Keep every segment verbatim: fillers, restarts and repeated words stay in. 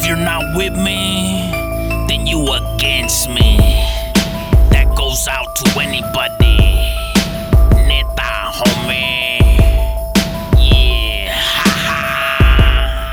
If you're not with me, then you against me. That goes out to anybody. Neta, homie. Yeah, haha.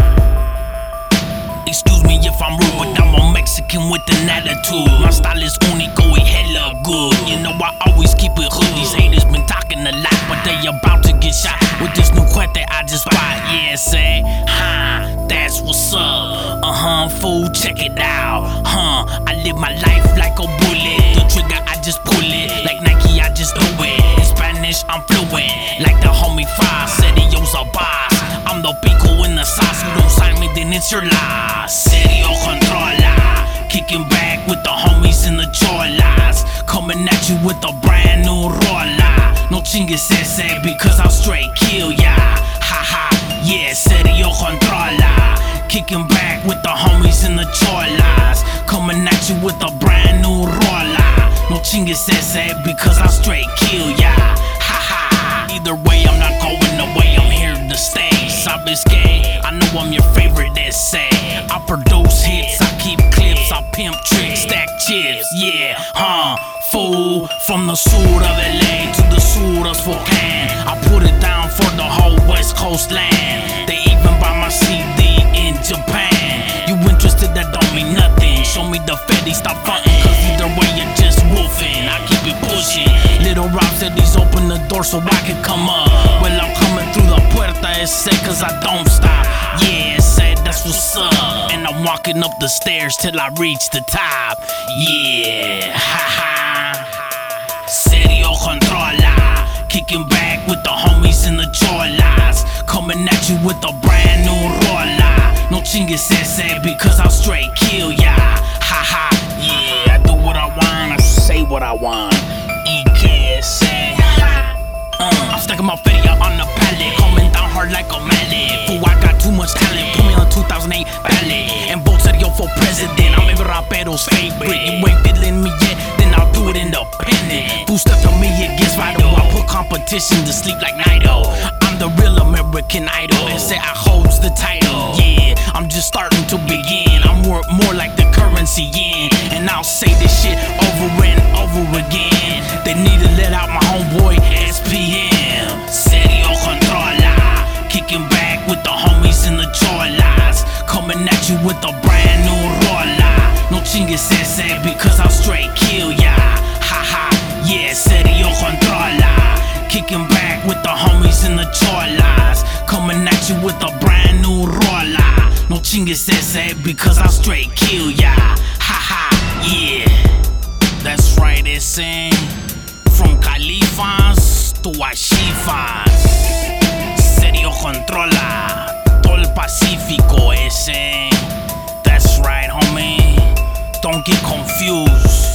Excuse me if I'm rude, but I'm a Mexican with an attitude. My style is único y hella good. You know I always keep it hood. These haters been talking a lot, but they about to get shot with this new cuete I just bought. Yeah, say, huh, that's what's up. Uh-huh, fool, check it out. Huh, I live my life like a bullet. The trigger, I just pull it. Like Nike, I just do it. In Spanish, I'm fluent. Like the homie Foz said, Dio's a boss. I'm the pico in the sauce. You don't sign me, then it's your loss. Serio controla. Kicking back with the homies in the cholas. Coming at you with a brand new rola. No chingues ese, because I'll straight kill ya. Haha, yeah, serio controla. Kicking back with the homies in the cholas. Coming at you with a brand new rola. No chingues ese, because I'll straight kill ya. Haha, either way, I'm not going away, I'm here to stay. Sabes que, I know I'm your favorite essay. I produce hits, I keep clips, I pimp tricks, stack chips, yeah, huh, fool. From the sur of L A to the sur of Spokane, I put it down for the whole West Coast land. They even buy my C D in Japan. You interested, that don't mean nothing. Show me the Fetty, stop frontin', cause either way you're just woofing. I keep it pushing. Little Rob said he's open the door so I can come up. Well, I'm coming through the puerta, it's say, cause I don't stop. Yeah, it said that's what's up. And I'm walking up the stairs till I reach the top. Yeah, haha. Serio controla. Kicking back with the homies in the cholas. Coming at you with a brand new rola. No chingues ese, because I'll straight kill ya. Haha, yeah, I do what I want, I say what I want. E K S A. Uh, I'm stacking my Fetty on the pallet, coming down hard like a mallet. Fool, I got too much talent, put me on two thousand eight ballot. And vote Serio for president, I'm every rapero's favorite. You ain't feeling me yet, then I'll do it independent. Fool, step to me, it gets vital. I put competition to sleep like Nido. I'm the real American Idol, and say I holds the title. Yeah, I'm just starting to begin. I'm worth more like the currency yen, and I'll say this shit over and over again. They need to let out my homeboy S P M. Serio controla. Kicking back with the homies in the cholas. Coming at you with a brand new rola. No chingues ese, because I'll straight kill ya. Haha, yeah, serio controla. Kicking back with the homies in the cholas. Coming at you with a brand new rola. No chingues ese, because I'll straight kill ya. Haha, yeah. That's right, it's in. From Califas to Ashifas. Serio controla. Todo el Pacífico ese. That's right, homie. Don't get confused.